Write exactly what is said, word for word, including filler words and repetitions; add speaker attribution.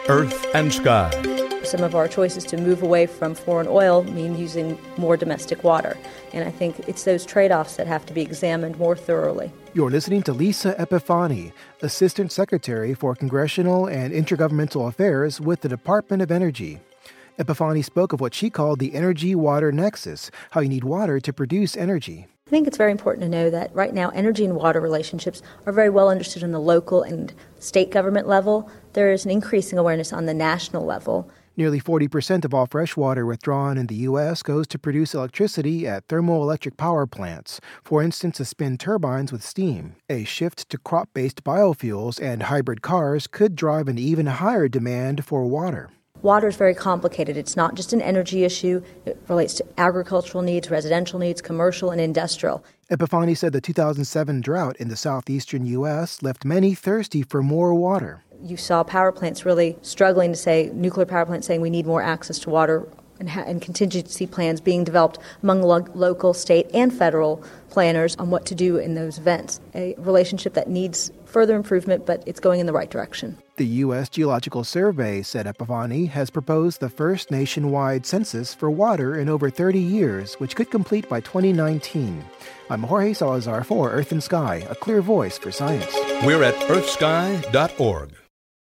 Speaker 1: Earth and Sky.
Speaker 2: Some of our choices to move away from foreign oil mean using more domestic water. And I think it's those trade-offs that have to be examined more thoroughly.
Speaker 3: You're listening to Lisa Epifani, Assistant Secretary for Congressional and Intergovernmental Affairs with the Department of Energy. Epifani spoke of what she called the energy-water nexus, how you need water to produce energy.
Speaker 2: I think it's very important to know that right now energy and water relationships are very well understood on the local and state government level. There is an increasing awareness on the national level.
Speaker 3: Nearly forty percent of all fresh water withdrawn in the U S goes to produce electricity at thermoelectric power plants, for instance, to spin turbines with steam. A shift to crop-based biofuels and hybrid cars could drive an even higher demand for water.
Speaker 2: Water is very complicated. It's not just an energy issue. It relates to agricultural needs, residential needs, commercial and industrial.
Speaker 3: Epifani said the two thousand seven drought in the southeastern U S left many thirsty for more water.
Speaker 2: You saw power plants really struggling to say, nuclear power plants saying we need more access to water, and, ha- and contingency plans being developed among lo- local, state, and federal planners on what to do in those events. A relationship that needs further improvement, but it's going in the right direction.
Speaker 3: The U S Geological Survey, said Epifani, has proposed the first nationwide census for water in over thirty years, which could complete by twenty nineteen. I'm Jorge Salazar for Earth and Sky, a clear voice for science.
Speaker 1: We're at earth sky dot org.